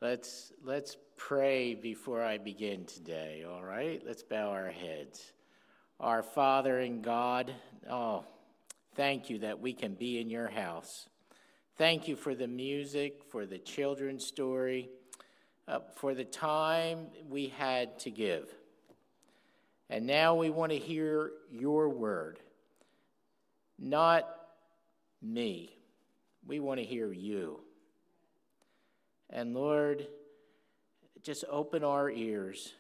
Let's pray before I begin today, all right? Let's bow our heads. Our Father in God, thank you that we can be in your house. Thank you for the music, for the children's story, for the time we had to give. And now we want to hear your word, not me. We want to hear you. And Lord, just open our ears.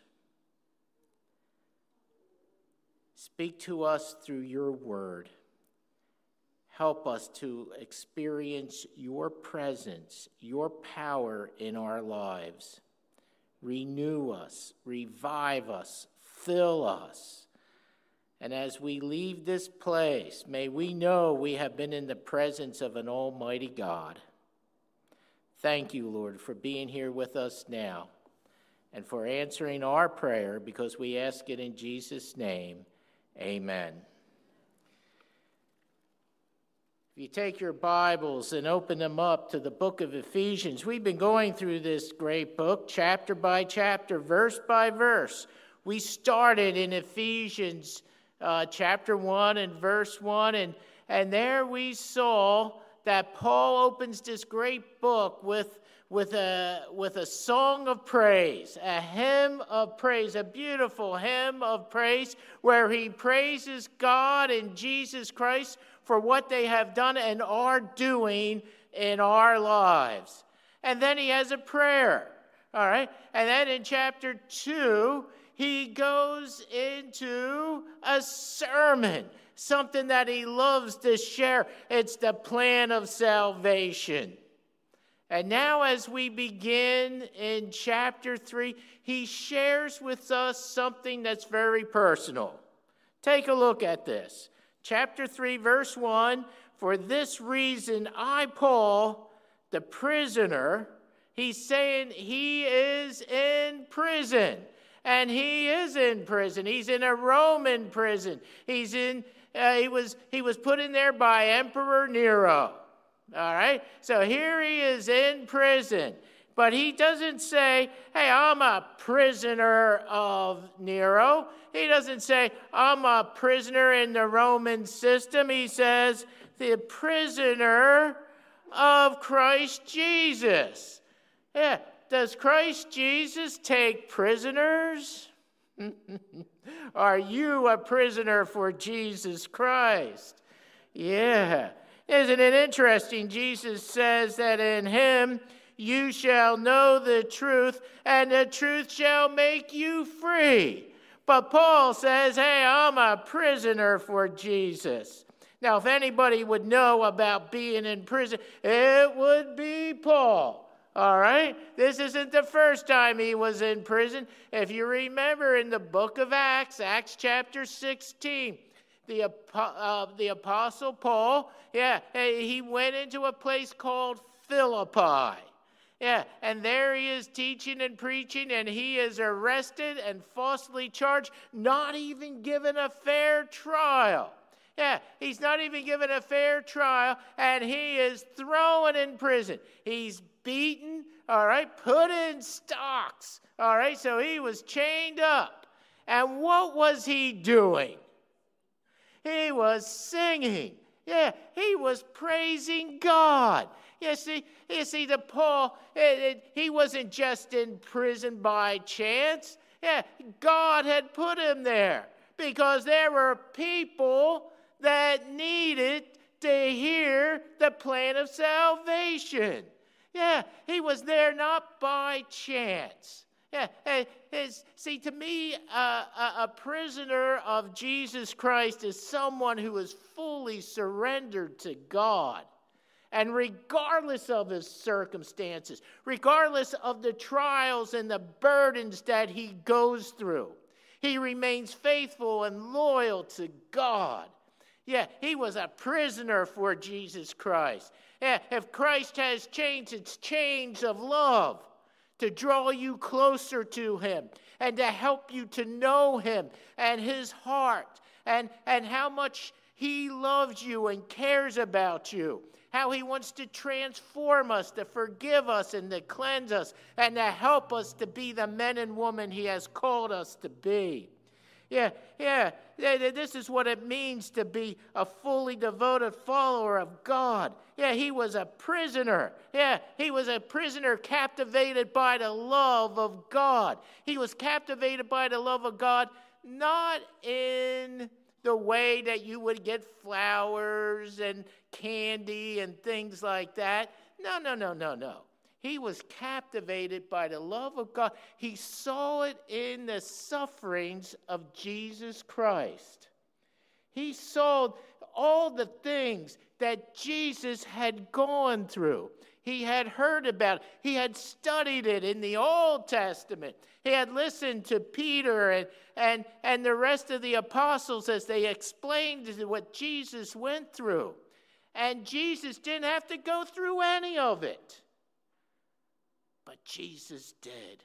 Speak to us through your word. Help us to experience your presence, your power in our lives. Renew us, revive us, fill us. And as we leave this place, may we know we have been in the presence of an almighty God. Thank you, Lord, for being here with us now and for answering our prayer, because we ask it in Jesus' name. Amen. If you take your Bibles and open them up to the book of Ephesians, we've been going through this great book, chapter by chapter, verse by verse. We started in Ephesians chapter 1 and verse 1, and there we saw that Paul opens this great book with a song of praise, a hymn of praise, a beautiful hymn of praise where he praises God and Jesus Christ for what they have done and are doing in our lives. And then he has a prayer, all right? And then in chapter 2, he goes into a sermon, something that he loves to share. It's the plan of salvation. And now as we begin in chapter 3, he shares with us something that's very personal. Take a look at this. Chapter 3, verse 1, for this reason I, Paul, the prisoner, he's saying he is in prison. And he is in prison. He's in a Roman prison. He was put in there by Emperor Nero. All right? So here he is in prison. But he doesn't say, hey, I'm a prisoner of Nero. He doesn't say, I'm a prisoner in the Roman system. He says, the prisoner of Christ Jesus. Yeah. Does Christ Jesus take prisoners? Are you a prisoner for Jesus Christ? Yeah. Isn't it interesting? Jesus says that in him you shall know the truth, and the truth shall make you free. But Paul says, hey, I'm a prisoner for Jesus. Now, if anybody would know about being in prison, it would be Paul. All right? This isn't the first time he was in prison. If you remember in the book of Acts, Acts chapter 16, the Apostle Paul, he went into a place called Philippi. Yeah, and there he is teaching and preaching, and he is arrested and falsely charged, not even given a fair trial. Yeah, he's not even given a fair trial, and he is thrown in prison. He's beaten, all right, put in stocks, all right, so he was chained up. And what was he doing? He was singing. Yeah, he was praising God. You see, the Paul, he wasn't just in prison by chance. Yeah, God had put him there because there were people that needed to hear the plan of salvation. Yeah, he was there not by chance. Yeah, see, to me, a prisoner of Jesus Christ is someone who is fully surrendered to God. And regardless of his circumstances, regardless of the trials and the burdens that he goes through, he remains faithful and loyal to God. Yeah, he was a prisoner for Jesus Christ. Yeah, if Christ has chains, it's chains of love to draw you closer to him and to help you to know him and his heart and how much he loves you and cares about you. how he wants to transform us, to forgive us, and to cleanse us, and to help us to be the men and women he has called us to be. Yeah, this is what it means to be a fully devoted follower of God. Yeah, he was a prisoner. Yeah, he was a prisoner captivated by the love of God. He was captivated by the love of God, not in the way that you would get flowers and candy and things like that. No. He was captivated by the love of God. He saw it in the sufferings of Jesus Christ. He saw all the things that Jesus had gone through. He had heard about it. He had studied it in the Old Testament. He had listened to Peter and the rest of the apostles as they explained what Jesus went through. And Jesus didn't have to go through any of it. But Jesus did.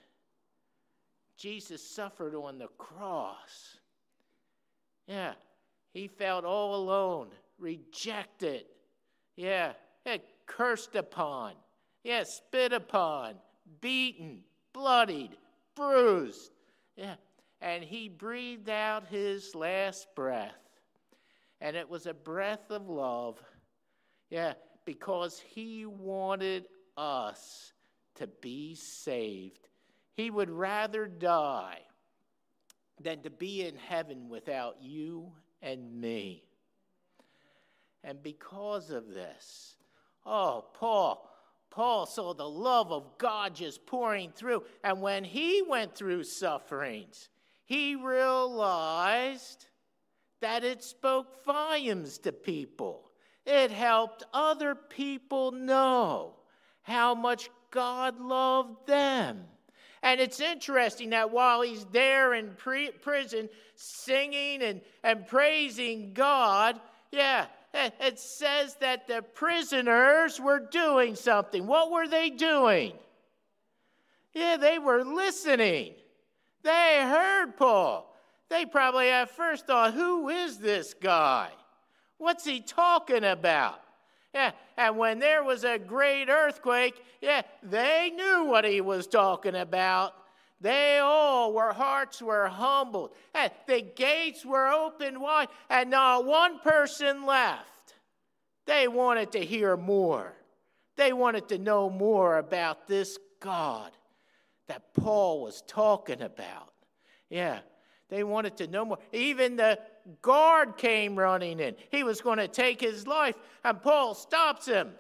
Jesus suffered on the cross. Yeah, he felt all alone, rejected. Yeah, cursed upon. Yeah, spit upon, beaten, bloodied, bruised. Yeah, and he breathed out his last breath. And it was a breath of love. Yeah, because he wanted us to be saved. He would rather die than to be in heaven without you and me. And because of this, Paul saw the love of God just pouring through. And when he went through sufferings, he realized that it spoke volumes to people. It helped other people know how much God loved them. And it's interesting that while he's there in prison singing and praising God, it says that the prisoners were doing something. What were they doing? Yeah, they were listening. They heard Paul. They probably at first thought, who is this guy? What's he talking about? Yeah, and when there was a great earthquake, they knew what he was talking about. Hearts were humbled. And the gates were opened wide, and not one person left. They wanted to hear more. They wanted to know more about this God that Paul was talking about. Yeah, they wanted to know more. Even the guard came running in. He was going to take his life, and Paul stops him.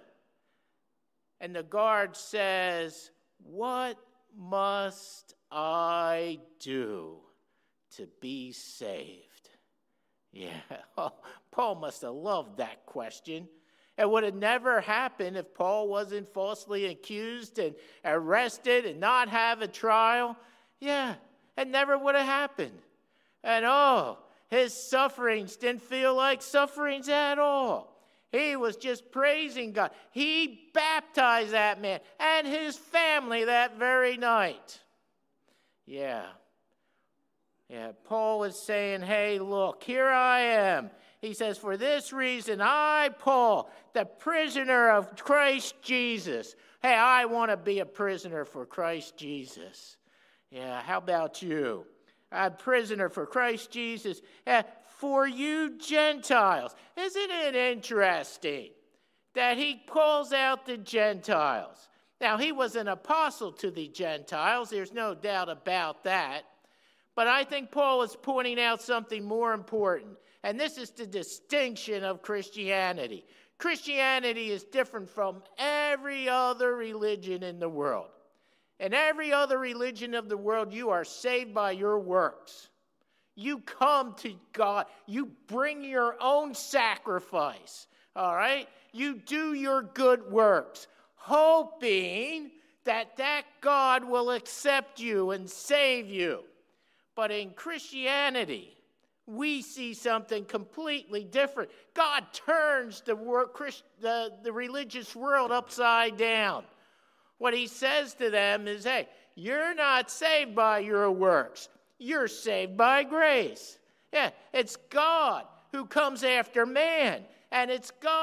And the guard says, "What must I do to be saved?" Yeah, Paul must have loved that question. It would have never happened if Paul wasn't falsely accused and arrested and not have a trial. Yeah, it never would have happened. And his sufferings didn't feel like sufferings at all. He was just praising God. He baptized that man and his family that very night. Yeah, Paul was saying, hey, look, here I am. He says, for this reason, I, Paul, the prisoner of Christ Jesus. Hey, I want to be a prisoner for Christ Jesus. Yeah, how about you? A prisoner for Christ Jesus, for you Gentiles. Isn't it interesting that he calls out the Gentiles? Now, he was an apostle to the Gentiles. There's no doubt about that. But I think Paul is pointing out something more important, and this is the distinction of Christianity. Christianity is different from every other religion in the world. In every other religion of the world, you are saved by your works. You come to God. You bring your own sacrifice, all right? You do your good works, hoping that God will accept you and save you. But in Christianity, we see something completely different. God turns the religious world upside down. What he says to them is, hey, you're not saved by your works. You're saved by grace. Yeah, it's God who comes after man, and it's God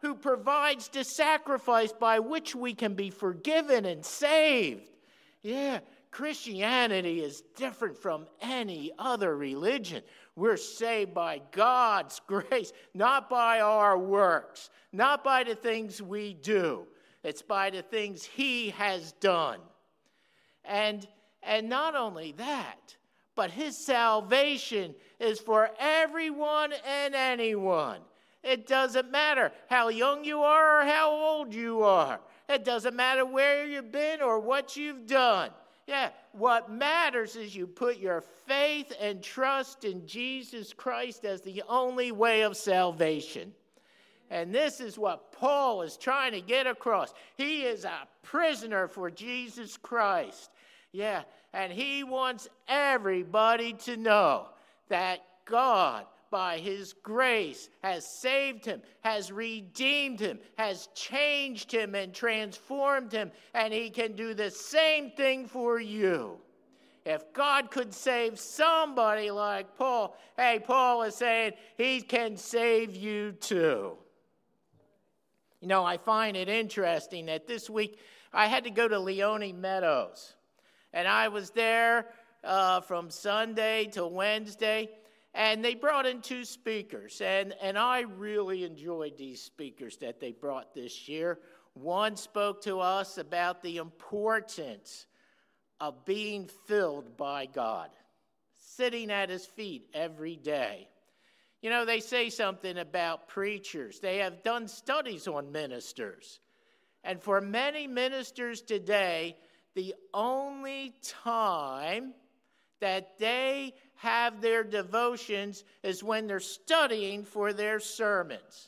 who provides the sacrifice by which we can be forgiven and saved. Yeah, Christianity is different from any other religion. We're saved by God's grace, not by our works, not by the things we do. It's by the things He has done. And not only that, but His salvation is for everyone and anyone. It doesn't matter how young you are or how old you are. It doesn't matter where you've been or what you've done. Yeah, what matters is you put your faith and trust in Jesus Christ as the only way of salvation. And this is what Paul is trying to get across. He is a prisoner for Jesus Christ. Yeah, and he wants everybody to know that God, by His grace, has saved him, has redeemed him, has changed him and transformed him, and He can do the same thing for you. If God could save somebody like Paul, hey, Paul is saying He can save you too. You know, I find it interesting that this week I had to go to Leone Meadows. And I was there from Sunday to Wednesday, and they brought in 2 speakers. And I really enjoyed these speakers that they brought this year. One spoke to us about the importance of being filled by God, sitting at His feet every day. You know, they say something about preachers. They have done studies on ministers. And for many ministers today, the only time that they have their devotions is when they're studying for their sermons.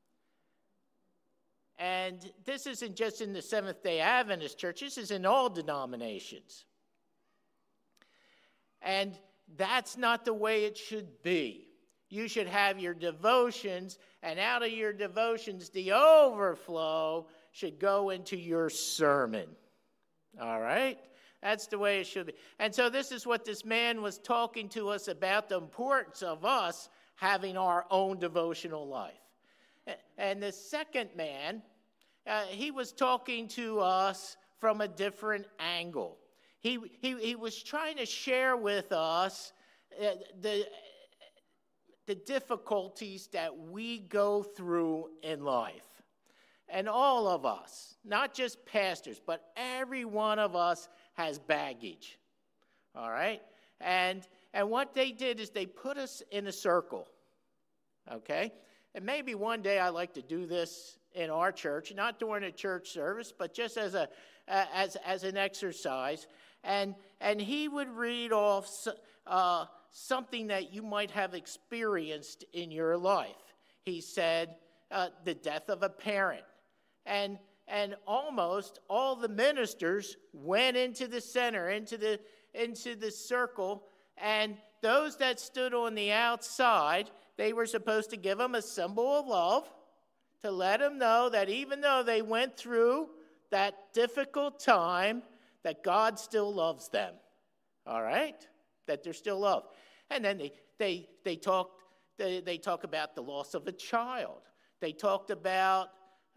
And this isn't just in the Seventh-day Adventist Church. This is in all denominations. And that's not the way it should be. You should have your devotions, and out of your devotions, the overflow should go into your sermon. All right? That's the way it should be. And so this is what this man was talking to us about, the importance of us having our own devotional life. And the second man, he was talking to us from a different angle. He was trying to share with us the difficulties that we go through in life. And all of us, not just pastors, but every one of us has baggage. All right? And what they did is they put us in a circle. Okay? And maybe one day I'd like to do this in our church, not during a church service, but just as an exercise. And he would read off something that you might have experienced in your life. He said, the death of a parent. And almost all the ministers went into the center, into the circle, and those that stood on the outside, they were supposed to give them a symbol of love, to let them know that even though they went through that difficult time, that God still loves them. All right? That they're still loved. And then they talk about the loss of a child. They talked about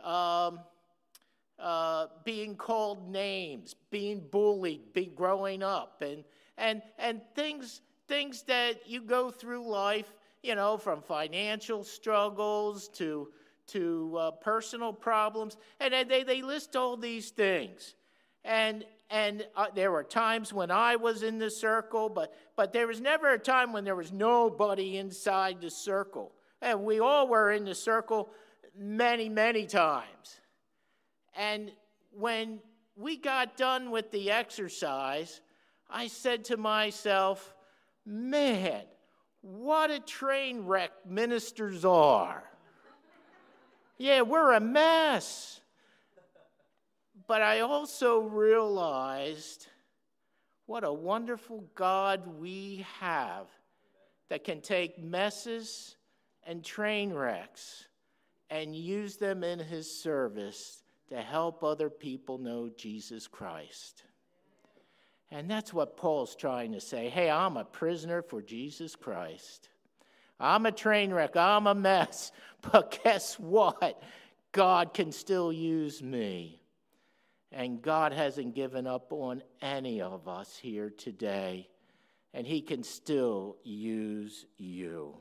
being called names, being bullied, growing up, and things that you go through life, you know, from financial struggles to personal problems, and they list all these things, and there were times when I was in the circle, but there was never a time when there was nobody inside the circle, and we all were in the circle many, many times. And when we got done with the exercise, I said to myself, man, what a train wreck ministers are. Yeah, we're a mess. But I also realized what a wonderful God we have that can take messes and train wrecks and use them in His service to help other people know Jesus Christ. And that's what Paul's trying to say. Hey, I'm a prisoner for Jesus Christ. I'm a train wreck. I'm a mess. But guess what? God can still use me. And God hasn't given up on any of us here today. And he can still use you.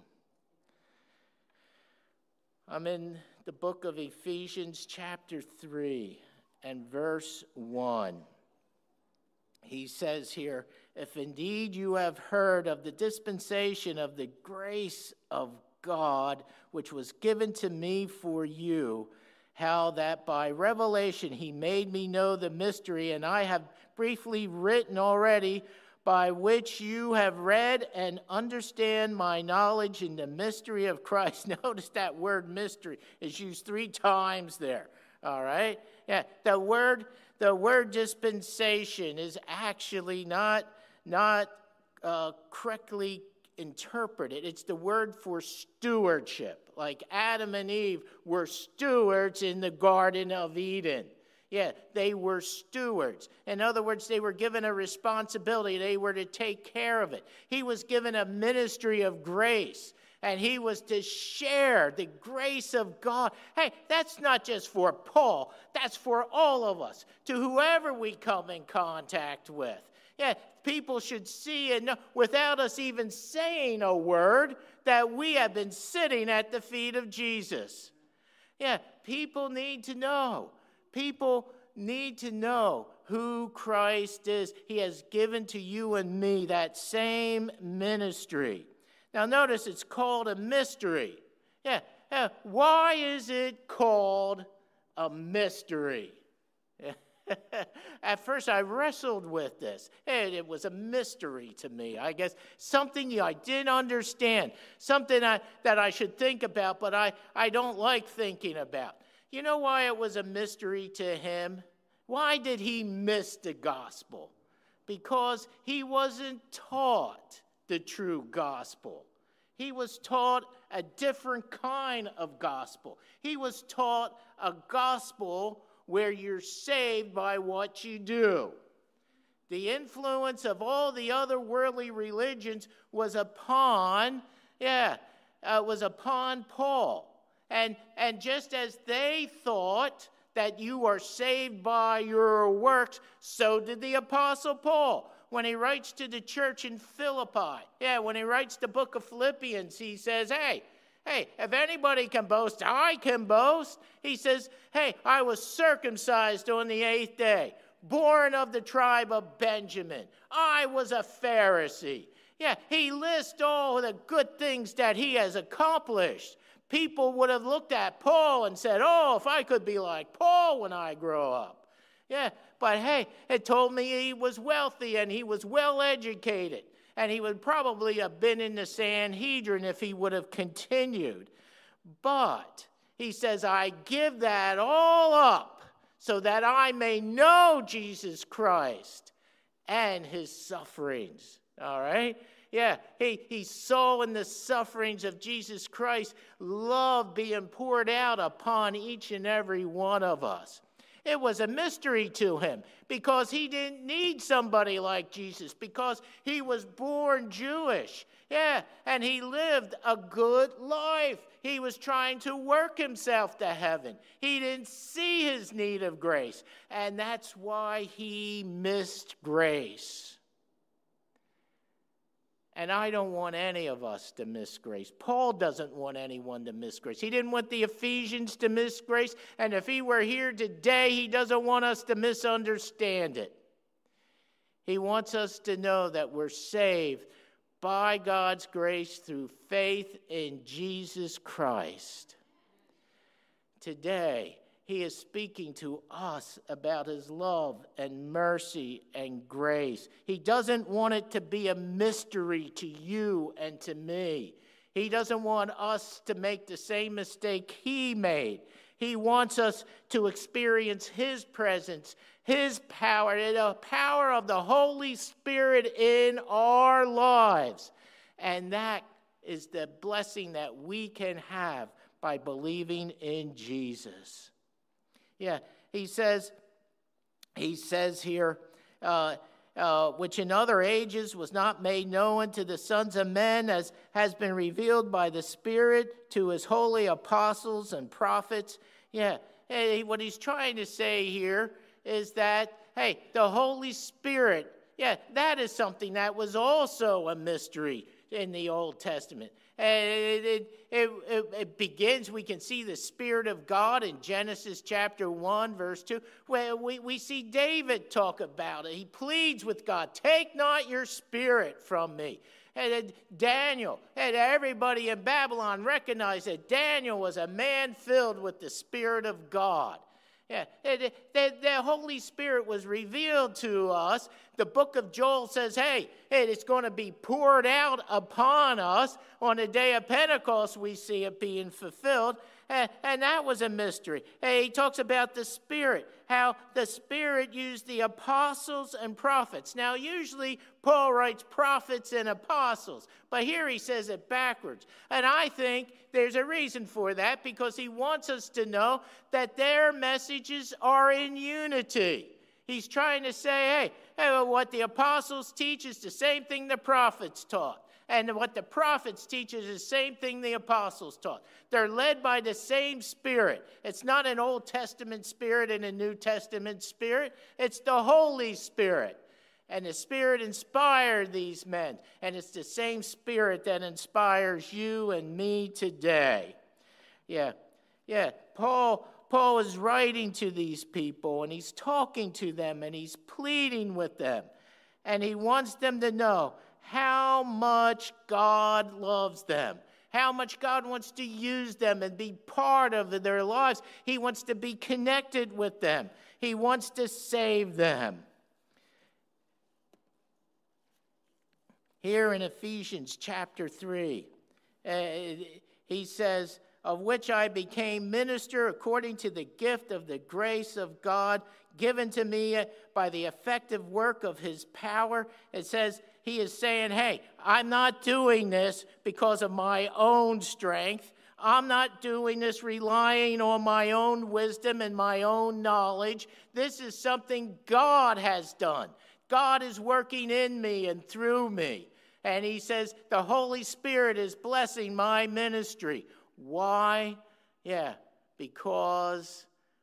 I'm in the book of Ephesians chapter 3 and verse 1. He says here, if indeed you have heard of the dispensation of the grace of God, which was given to me for you, how that by revelation he made me know the mystery, and I have briefly written already, by which you have read and understand my knowledge in the mystery of Christ. Notice that word mystery is used 3 times there. All right? Yeah, the word dispensation is actually not correctly interpreted. It's the word for stewardship. Like Adam and Eve were stewards in the Garden of Eden. Yeah, they were stewards. In other words, they were given a responsibility. They were to take care of it. He was given a ministry of grace, and he was to share the grace of God. Hey, that's not just for Paul. That's for all of us, to whoever we come in contact with. Yeah, people should see and know, without us even saying a word, that we have been sitting at the feet of Jesus. Yeah, people need to know. People need to know who Christ is. He has given to you and me that same ministry. Now notice it's called a mystery. Yeah. Why is it called a mystery? At first I wrestled with this. It was a mystery to me. I guess something I didn't understand. Something that I should think about, but I don't like thinking about. You know why it was a mystery to him? Why did he miss the gospel? Because he wasn't taught the true gospel. He was taught a different kind of gospel. He was taught a gospel where you're saved by what you do. The influence of all the other worldly religions was upon Paul. And just as they thought that you are saved by your works, so did the Apostle Paul. When he writes to the church in Philippi, when he writes the book of Philippians, he says, hey, if anybody can boast, I can boast. He says, hey, I was circumcised on the 8th day, born of the tribe of Benjamin. I was a Pharisee. Yeah, he lists all the good things that he has accomplished. People would have looked at Paul and said, oh, if I could be like Paul when I grow up. Yeah, but hey, it told me he was wealthy and he was well educated. And he would probably have been in the Sanhedrin if he would have continued. But he says, I give that all up so that I may know Jesus Christ and his sufferings. All right? Yeah, he saw in the sufferings of Jesus Christ love being poured out upon each and every one of us. It was a mystery to him because he didn't need somebody like Jesus because he was born Jewish. Yeah, and he lived a good life. He was trying to work himself to heaven. He didn't see his need of grace, and that's why he missed grace. And I don't want any of us to miss grace. Paul doesn't want anyone to miss grace. He didn't want the Ephesians to miss grace. And if he were here today, he doesn't want us to misunderstand it. He wants us to know that we're saved by God's grace through faith in Jesus Christ. Today, he is speaking to us about his love and mercy and grace. He doesn't want it to be a mystery to you and to me. He doesn't want us to make the same mistake he made. He wants us to experience his presence, his power, the power of the Holy Spirit in our lives. And that is the blessing that we can have by believing in Jesus. Yeah, he says here, which in other ages was not made known to the sons of men, as has been revealed by the Spirit to his holy apostles and prophets Yeah, hey, what he's trying to say here is that, hey, the Holy Spirit, yeah, that is something that was also a mystery in the Old Testament. It begins, we can see the Spirit of God in Genesis chapter 1, verse 2, where we see David talk about it. He pleads with God, take not your spirit from me. And Daniel, and everybody in Babylon recognized that Daniel was a man filled with the Spirit of God. Yeah, the Holy Spirit was revealed to us. The book of Joel says, hey, it's going to be poured out upon us. On the day of Pentecost, we see it being fulfilled. And that was a mystery. He talks about the Spirit, how the Spirit used the apostles and prophets. Now, usually Paul writes prophets and apostles, but here he says it backwards. And I think there's a reason for that, because he wants us to know that their messages are in unity. He's trying to say, hey, what the apostles teach is the same thing the prophets taught. And what the prophets teach is the same thing the apostles taught. They're led by the same Spirit. It's not an Old Testament spirit and a New Testament spirit. It's the Holy Spirit. And the Spirit inspired these men. And it's the same Spirit that inspires you and me today. Yeah. Paul is writing to these people, and he's talking to them, and he's pleading with them. And he wants them to know how much God loves them, how much God wants to use them and be part of their lives. He wants to be connected with them. He wants to save them. Here in Ephesians chapter 3, he says, of which I became minister according to the gift of the grace of God given to me by the effective work of his power. It says, he is saying, hey, I'm not doing this because of my own strength. I'm not doing this relying on my own wisdom and my own knowledge. This is something God has done. God is working in me and through me. And he says, the Holy Spirit is blessing my ministry. Why? Yeah, because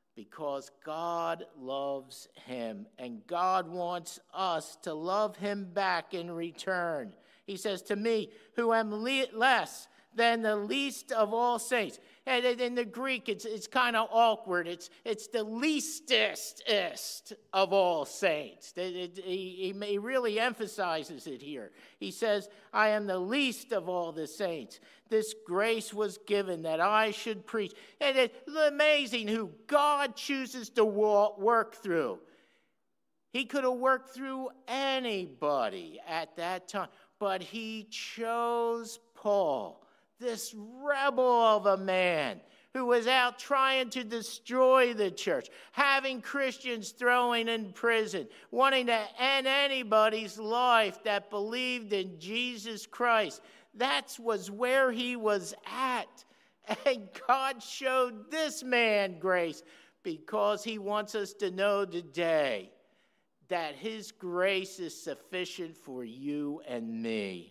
God loves him, and God wants us to love him back in return. He says, to me, who am less than the least of all saints. And in the Greek, it's kind of awkward. It's the leastest of all saints. He really emphasizes it here. He says, I am the least of all the saints. This grace was given that I should preach. And it's amazing who God chooses to work through. He could have worked through anybody at that time, but he chose Paul, this rebel of a man who was out trying to destroy the church, having Christians thrown in prison, wanting to end anybody's life that believed in Jesus Christ. That was where he was at. And God showed this man grace because he wants us to know today that his grace is sufficient for you and me.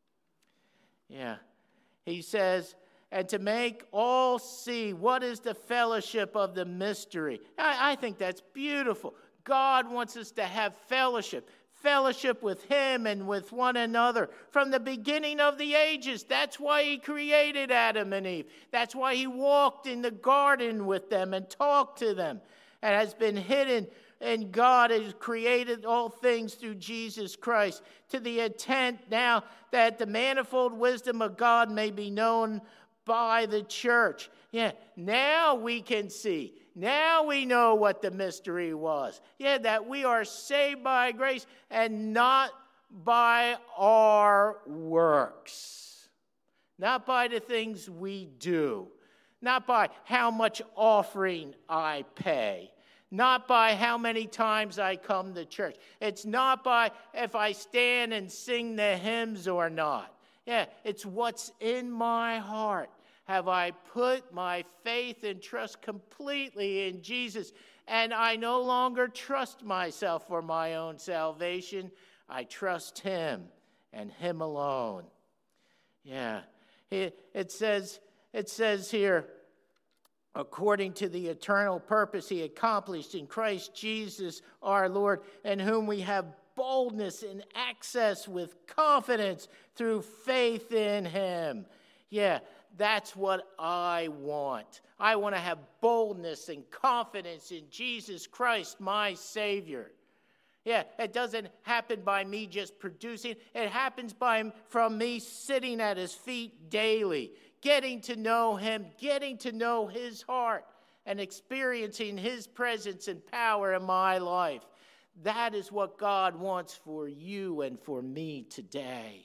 Yeah. He says, and to make all see what is the fellowship of the mystery. I think that's beautiful. God wants us to have fellowship with him and with one another from the beginning of the ages. That's why he created Adam and Eve. That's why he walked in the garden with them and talked to them, and has been hidden. And God has created all things through Jesus Christ to the intent now that the manifold wisdom of God may be known by the church. Yeah, now we can see. Now we know what the mystery was. Yeah, that we are saved by grace and not by our works. Not by the things we do. Not by how much offering I pay. Not by how many times I come to church. It's not by if I stand and sing the hymns or not. Yeah, it's what's in my heart. Have I put my faith and trust completely in Jesus? And I no longer trust myself for my own salvation. I trust him and him alone. Yeah, it says here, according to the eternal purpose he accomplished in Christ Jesus our Lord, in whom we have boldness and access with confidence through faith in him. Yeah, that's what I want. I want to have boldness and confidence in Jesus Christ, my Savior. Yeah, it doesn't happen by me just producing. It happens from me sitting at his feet daily, getting to know him, getting to know his heart, and experiencing his presence and power in my life. That is what God wants for you and for me today.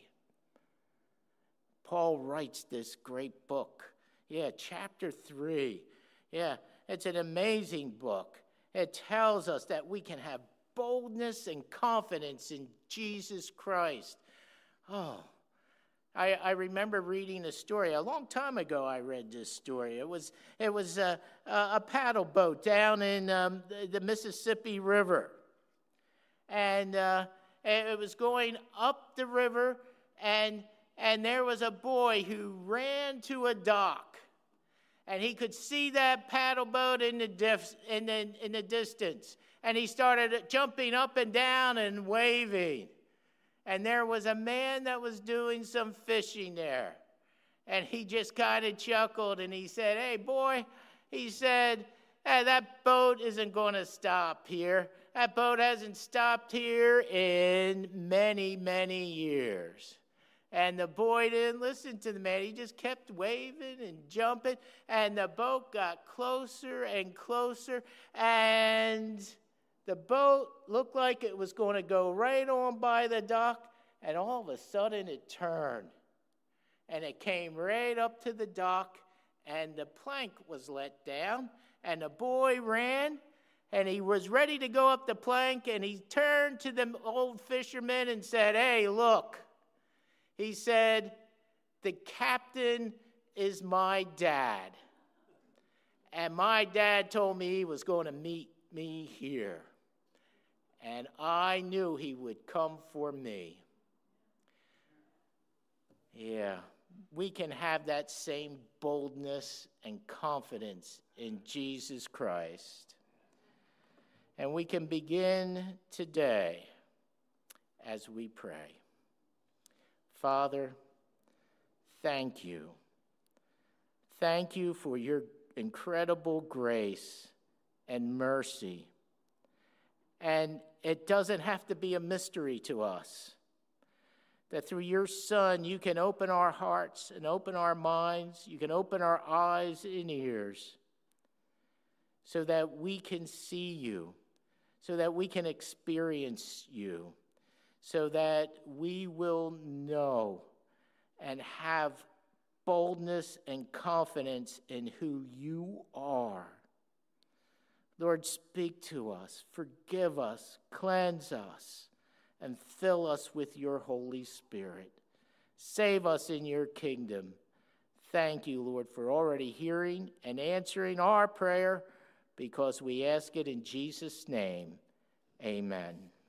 Paul writes this great book. Yeah, chapter 3. Yeah, it's an amazing book. It tells us that we can have boldness and confidence in Jesus Christ. Oh, I remember reading a story. A long time ago I read this story. It was a paddle boat down in the Mississippi River. And it was going up the river, and there was a boy who ran to a dock. And he could see that paddle boat in the distance. And he started jumping up and down and waving. And there was a man that was doing some fishing there. And he just kind of chuckled and he said, "Hey, boy," he said, "hey, that boat isn't going to stop here. That boat hasn't stopped here in many, many years." And the boy didn't listen to the man. He just kept waving and jumping. And the boat got closer and closer. And the boat looked like it was going to go right on by the dock. And all of a sudden it turned. And it came right up to the dock. And the plank was let down. And the boy ran. And he was ready to go up the plank. And he turned to the old fisherman and said, "Hey, look." He said, "The captain is my dad. And my dad told me he was going to meet me here. And I knew he would come for me." Yeah, we can have that same boldness and confidence in Jesus Christ. And we can begin today as we pray. Father, thank you. Thank you for your incredible grace and mercy. And it doesn't have to be a mystery to us that through your Son you can open our hearts and open our minds. You can open our eyes and ears so that we can see you, so that we can experience you, so that we will know and have boldness and confidence in who you are. Lord, speak to us, forgive us, cleanse us, and fill us with your Holy Spirit. Save us in your kingdom. Thank you, Lord, for already hearing and answering our prayer, because we ask it in Jesus' name. Amen.